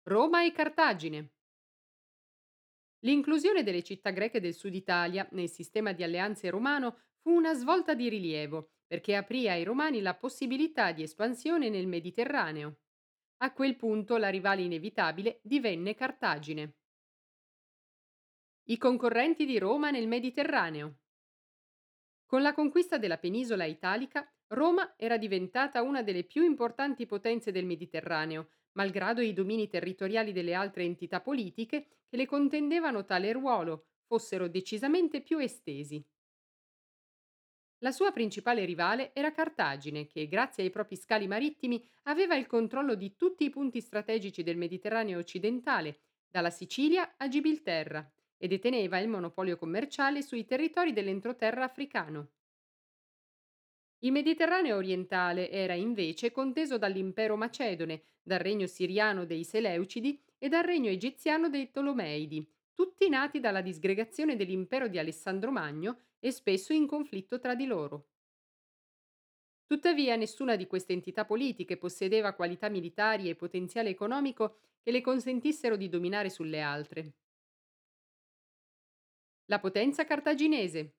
Roma e Cartagine. L'inclusione delle città greche del sud Italia nel sistema di alleanze romano fu una svolta di rilievo, perché aprì ai romani la possibilità di espansione nel Mediterraneo. A quel punto la rivale inevitabile divenne Cartagine. I concorrenti di Roma nel Mediterraneo. Con la conquista della penisola italica, Roma era diventata una delle più importanti potenze del Mediterraneo, malgrado i domini territoriali delle altre entità politiche che le contendevano tale ruolo fossero decisamente più estesi. La sua principale rivale era Cartagine, che grazie ai propri scali marittimi aveva il controllo di tutti i punti strategici del Mediterraneo occidentale, dalla Sicilia a Gibilterra, e deteneva il monopolio commerciale sui territori dell'entroterra africano. Il Mediterraneo orientale era invece conteso dall'impero macedone, dal regno siriano dei Seleucidi e dal regno egiziano dei Tolomeidi, tutti nati dalla disgregazione dell'impero di Alessandro Magno e spesso in conflitto tra di loro. Tuttavia nessuna di queste entità politiche possedeva qualità militari e potenziale economico che le consentissero di dominare sulle altre. La potenza cartaginese.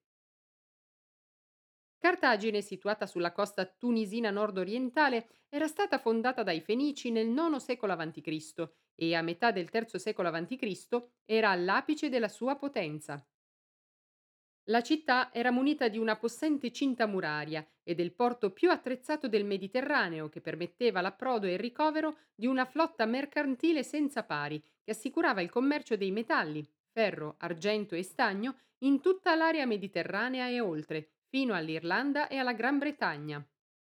Cartagine, situata sulla costa tunisina nord-orientale, era stata fondata dai Fenici nel IX secolo a.C. e a metà del III secolo a.C. era all'apice della sua potenza. La città era munita di una possente cinta muraria e del porto più attrezzato del Mediterraneo che permetteva l'approdo e il ricovero di una flotta mercantile senza pari che assicurava il commercio dei metalli, ferro, argento e stagno in tutta l'area mediterranea e oltre, fino all'Irlanda e alla Gran Bretagna.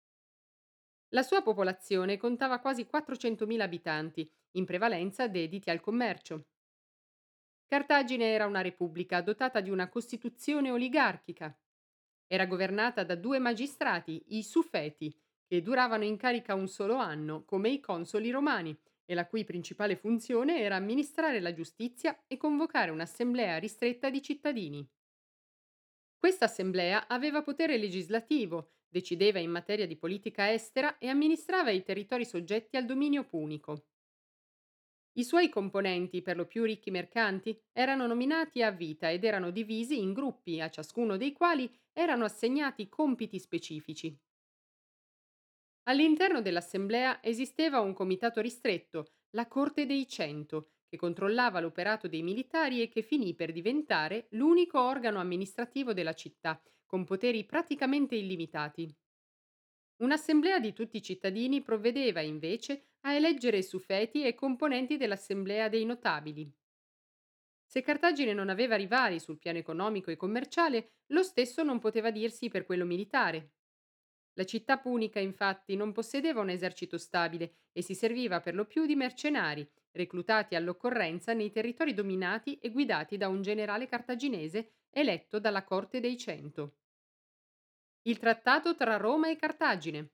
La sua popolazione contava quasi 400.000 abitanti, in prevalenza dediti al commercio. Cartagine era una repubblica dotata di una costituzione oligarchica. Era governata da due magistrati, i suffeti, che duravano in carica un solo anno, come i consoli romani, e la cui principale funzione era amministrare la giustizia e convocare un'assemblea ristretta di cittadini. Questa assemblea aveva potere legislativo, decideva in materia di politica estera e amministrava i territori soggetti al dominio punico. I suoi componenti, per lo più ricchi mercanti, erano nominati a vita ed erano divisi in gruppi, a ciascuno dei quali erano assegnati compiti specifici. All'interno dell'assemblea esisteva un comitato ristretto, la Corte dei Cento, che controllava l'operato dei militari e che finì per diventare l'unico organo amministrativo della città, con poteri praticamente illimitati. Un'assemblea di tutti i cittadini provvedeva invece a eleggere suffeti e componenti dell'assemblea dei notabili. Se Cartagine non aveva rivali sul piano economico e commerciale, lo stesso non poteva dirsi per quello militare. La città punica, infatti, non possedeva un esercito stabile e si serviva per lo più di mercenari, reclutati all'occorrenza nei territori dominati e guidati da un generale cartaginese eletto dalla Corte dei Cento. Il trattato tra Roma e Cartagine.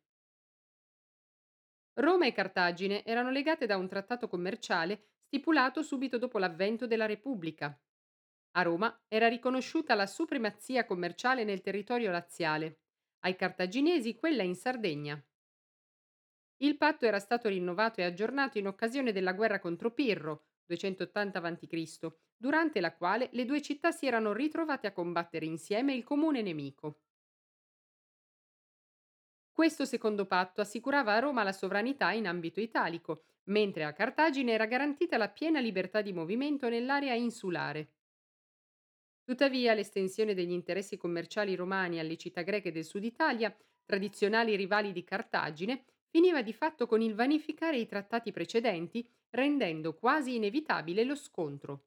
Roma e Cartagine erano legate da un trattato commerciale stipulato subito dopo l'avvento della Repubblica. A Roma era riconosciuta la supremazia commerciale nel territorio laziale, ai cartaginesi quella in Sardegna. Il patto era stato rinnovato e aggiornato in occasione della guerra contro Pirro, 280 a.C., durante la quale le due città si erano ritrovate a combattere insieme il comune nemico. Questo secondo patto assicurava a Roma la sovranità in ambito italico, mentre a Cartagine era garantita la piena libertà di movimento nell'area insulare. Tuttavia, l'estensione degli interessi commerciali romani alle città greche del sud Italia, tradizionali rivali di Cartagine, finiva di fatto con il vanificare i trattati precedenti, rendendo quasi inevitabile lo scontro.